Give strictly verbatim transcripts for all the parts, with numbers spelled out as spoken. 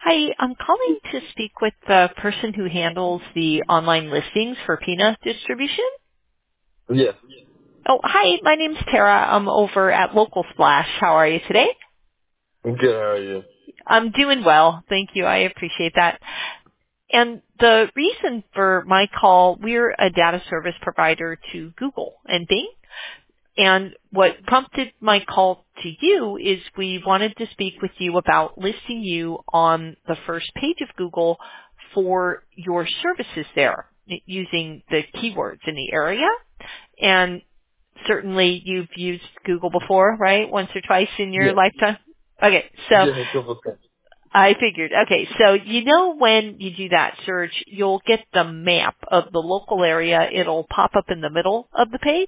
Hi, I'm calling to speak with the person who handles the online listings for Pina Distribution. Yes. Oh, hi, my name's Tara. I'm over at Local Splash. How are you today? I'm good. How are you? I'm doing well. Thank you. I appreciate that. And the reason for my call, we're a data service provider to Google and Bing. And what prompted my call to you is we wanted to speak with you about listing you on the first page of Google for your services there using the keywords in the area. And certainly you've used Google before, right? Once or twice in your Yeah. lifetime? Okay, so Yeah, a couple of times. I figured. Okay, so you know when you do that search, you'll get the map of the local area. It'll pop up in the middle of the page.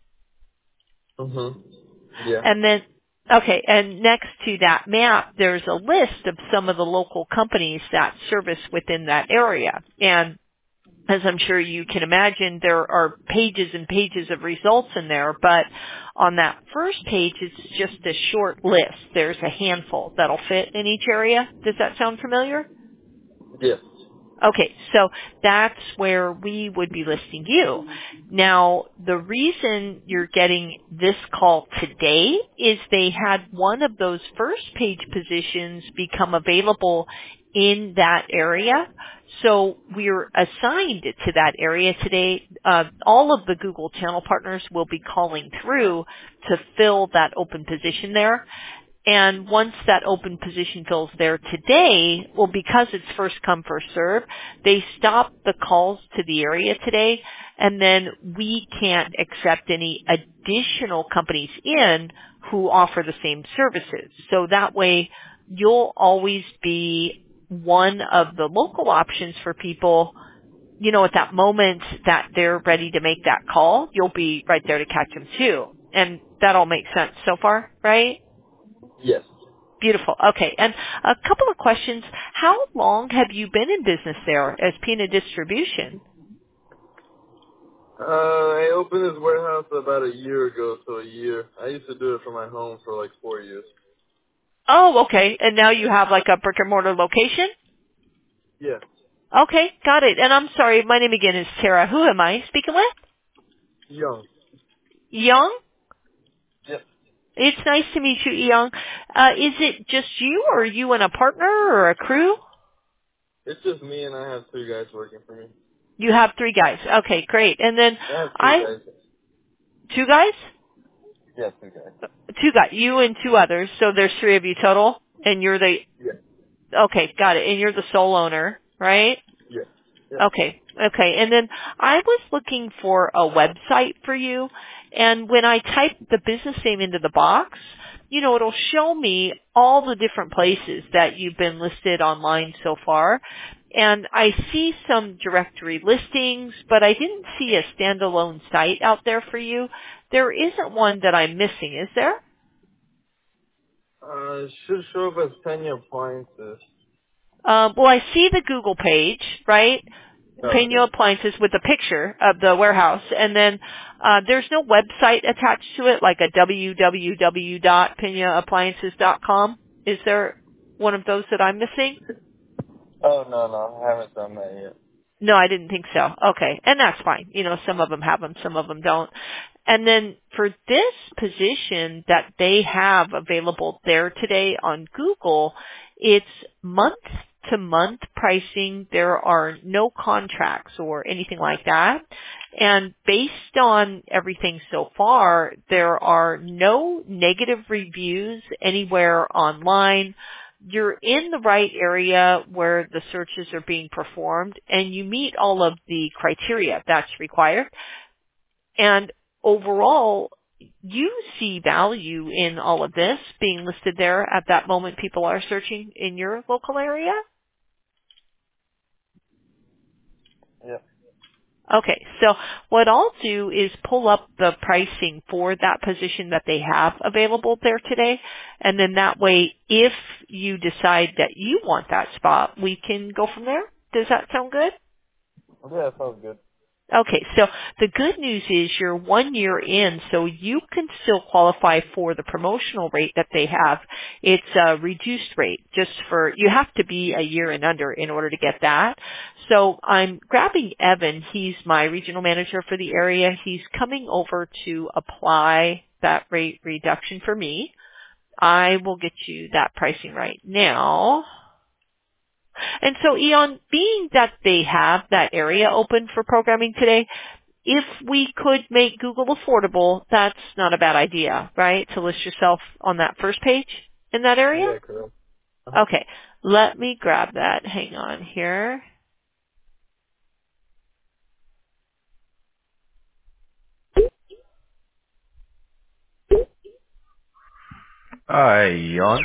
Mm-hmm. Yeah. And then, okay, and next to that map, there's a list of some of the local companies that service within that area. And as I'm sure you can imagine, there are pages and pages of results in there, but on that first page, it's just a short list. There's a handful that'll fit in each area. Does that sound familiar? Yes. Okay, so that's where we would be listing you. Now, the reason you're getting this call today is they had one of those first page positions become available in that area. So we're assigned to that area today. Uh, all of the Google channel partners will be calling through to fill that open position there. And once that open position fills there today, well, because it's first come, first serve, they stop the calls to the area today, and then we can't accept any additional companies in who offer the same services. So that way, you'll always be one of the local options for people. You know, at that moment that they're ready to make that call, you'll be right there to catch them too. And that all makes sense so far, right? Yes. Beautiful. Okay. And a couple of questions. How long have you been in business there as Pina Distribution? Uh, I opened this warehouse about a year ago, so a year. I used to do it from my home for like four years. Oh, okay. And now you have like a brick and mortar location? Yes. Okay. Got it. And I'm sorry, my name again is Tara. Who am I speaking with? Young. Young? Yes. It's nice to meet you, Young. Uh, is it just you or you and a partner or a crew? It's just me and I have two guys working for me. You have three guys. Okay, great. And then I have two I, guys. two guys? Yeah, two guys. Two guys. You and two others. So there's three of you total? And you're the Yeah. Okay, got it. And you're the sole owner, right? Yeah. Yeah. Okay, okay. And then I was looking for a website for you, and when I type the business name into the box, you know, it'll show me all the different places that you've been listed online so far. And I see some directory listings, but I didn't see a standalone site out there for you. There isn't one that I'm missing, is there? Uh, it should show up as Pena Appliances. Um, well, I see the Google page, right? Okay. Pena Appliances with a picture of the warehouse, and then uh, there's no website attached to it, like a w w w dot pena appliances dot com. Is there one of those that I'm missing? Oh, no, no. I haven't done that yet. No, I didn't think so. Okay, and that's fine. You know, some of them have them, some of them don't. And then for this position that they have available there today on Google, it's month to month pricing. There are no contracts or anything like that. And based on everything so far, there are no negative reviews anywhere online. You're in the right area where the searches are being performed, and you meet all of the criteria that's required. And overall, you see value in all of this being listed there at that moment people are searching in your local area? Yeah. Okay, so what I'll do is pull up the pricing for that position that they have available there today, and then that way, if you decide that you want that spot, we can go from there. Does that sound good? Yeah, that sounds good. Okay, so the good news is you're one year in, so you can still qualify for the promotional rate that they have. It's a reduced rate just for, you have to be a year and under in order to get that. So I'm grabbing Evan. He's my regional manager for the area. He's coming over to apply that rate reduction for me. I will get you that pricing right now. And so, Eon, being that they have that area open for programming today, if we could make Google affordable, that's not a bad idea, right? To list yourself on that first page in that area? Yeah, correct. Uh-huh. Okay, let me grab that. Hang on here. Hi, Jan.